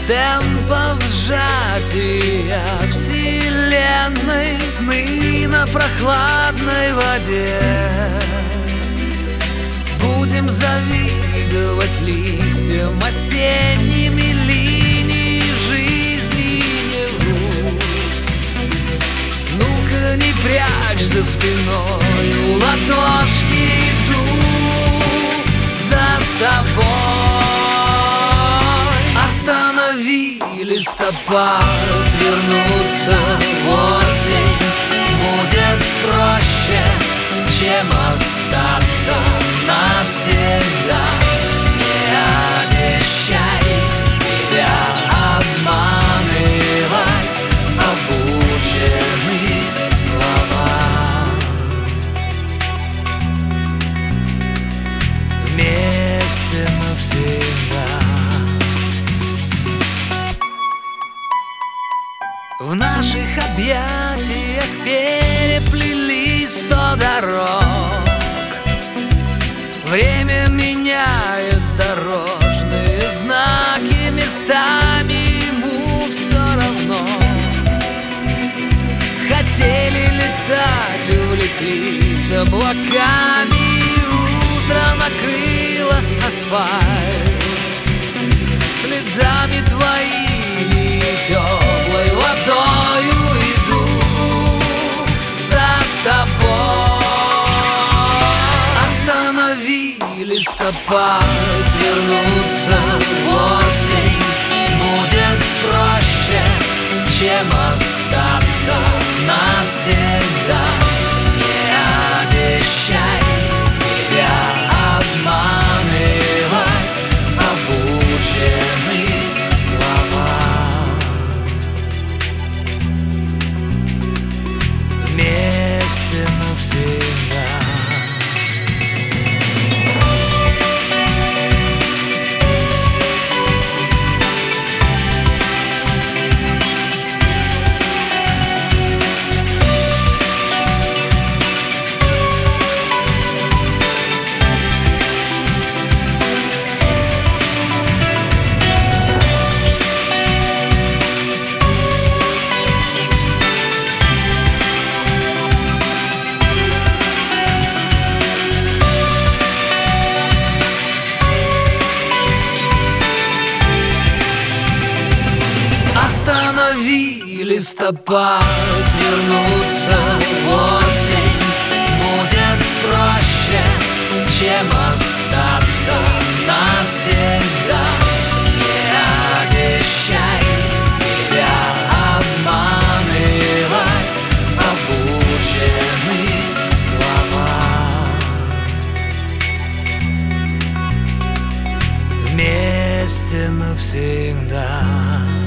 темпов сжатия вселенной, сны на прохладной воде. Будем завидовать листьям осенними, линии жизни не врут. Ну-ка, не прячь за спиной ладошки, иду за тобой. Останови листопад, вернуться в осень будет проще, чем остаться навсегда. Не обещай тебя обманывать обучены слова. Вместе навсегда. В наших объятиях переплелись 100 дорог. Время меняет дорожные знаки местами, ему все равно. Хотели летать, увлеклись облаками, утро накрыло асфальт следами твоими, теплой водою иду за тобой. Останови листопад, вернуться в осень будет проще, чем остаться навсегда. Не обещай тебя обманывать обучены слова. Вместе навсегда. Останови листопад, вернуться в осень будет проще, чем остаться навсегда. Не обещай тебя обманывать обучены слова. Вместе навсегда.